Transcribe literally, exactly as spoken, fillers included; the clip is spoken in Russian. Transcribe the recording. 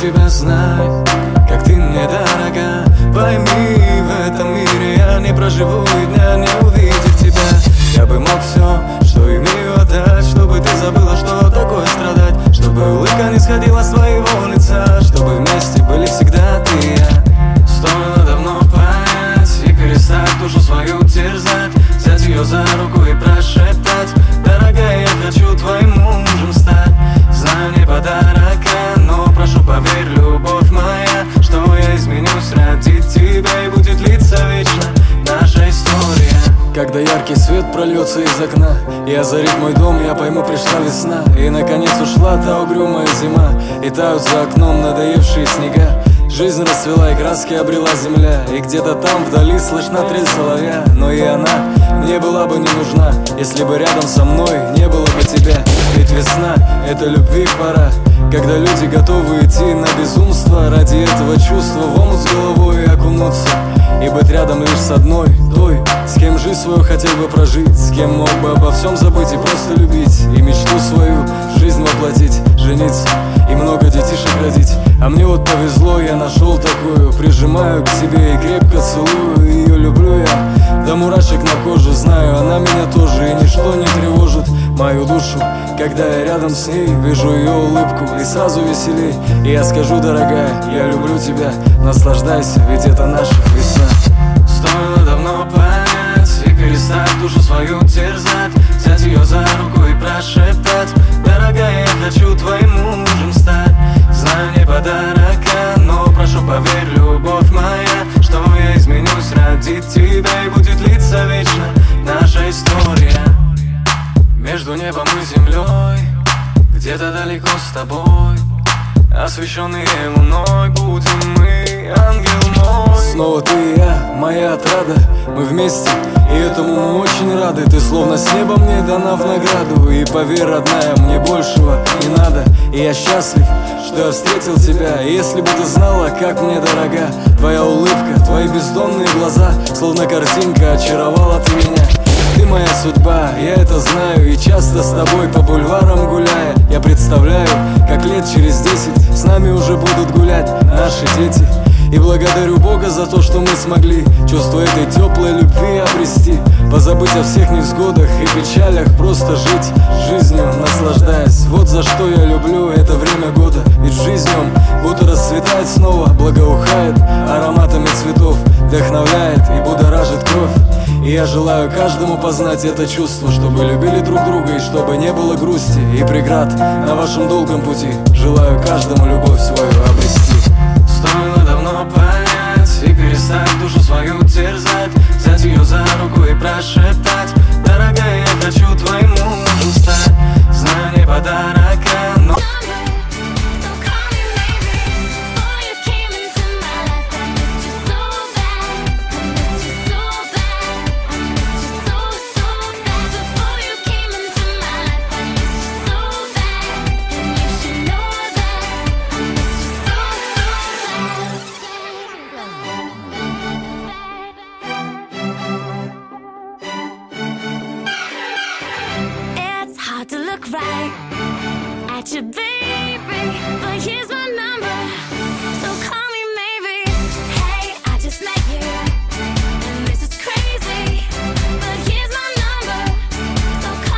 тебя знать, как ты мне дорога. Пойми, в этом мире я не проживу и дня, не увидев тебя. Я бы мог все, что имею, отдать, чтобы ты забыла, что такое страдать, чтобы улыбка не сходила с твоего лица, чтобы вместе были всегда ты и я. Стоило давно понять и перестать душу свою терзать, взять ее за руку и прошептать: дорогая, я хочу твоим мужем стать. Знаю, не подарок, но прошу, поверь, любовь моя, что я изменюсь ради тебя, и будет длиться вечно наша история. Когда яркий свет прольется из окна и озарит мой дом, я пойму, пришла весна. И наконец ушла та угрюмая зима, и тают за окном надоевшие снега. Жизнь расцвела и краски обрела земля, и где-то там вдали слышна трель соловья. Но и она мне была бы не нужна, если бы рядом со мной не было бы тебя. Ведь весна — это любви пора, когда люди готовы идти на безумство ради этого чувства, в омут с головой окунуться и быть рядом лишь с одной, той, с кем жизнь свою хотел бы прожить, с кем мог бы обо всем забыть и просто любить, и мечту свою в жизнь воплотить, жениться и много детишек родить. А мне вот повезло, я нашел такую, прижимаю к себе и крепко целую. Ее люблю я до мурашек на коже, знаю, она меня тоже, и ничто не тревожит мою душу. Когда я рядом с ней, вижу ее улыбку и сразу веселей. И я скажу: дорогая, я люблю тебя, наслаждайся, ведь это наша весна. Стоило давно понять и перестать душу свою терзать, взять ее за руку и прошептать: дорогая, я хочу твоим мужем стать. Знаю, не подарок, но прошу, поверь, любовь моя, что я изменюсь ради тебя, и будет длиться вечно наша история. Между небом и землей, где-то далеко с тобой, освещенные луной, будем мы, ангел мой. Снова ты и я, моя отрада, мы вместе, и этому мы очень рады. Ты словно с неба мне дана в награду, и поверь, родная, мне большего не надо. И я счастлив, что я встретил тебя. И если бы ты знала, как мне дорога твоя улыбка, твои бездонные глаза, словно картинка, очаровала ты меня. Ты моя судьба, я это знаю, и часто с тобой по бульварам гуляя, я представляю, как лет через десять с нами уже будут гулять наши дети. И благодарю Бога за то, что мы смогли чувство этой теплой любви обрести, позабыть о всех невзгодах и печалях, просто жить жизнью, наслаждаясь. Вот за что я люблю это время года, ведь жизнь в нем будто расцветает снова, благоухает ароматами цветов, вдохновляет и будоражит кровь. И я желаю каждому познать это чувство, чтобы любили друг друга и чтобы не было грусти и преград на вашем долгом пути. Желаю каждому любовь свою обрести. Стоило давно понять и перестать душу свою терзать, взять ее за руку и прошептать: дорогая, я хочу твоим мужем стать. Знаю, не подарок, но to look right at your baby, but here's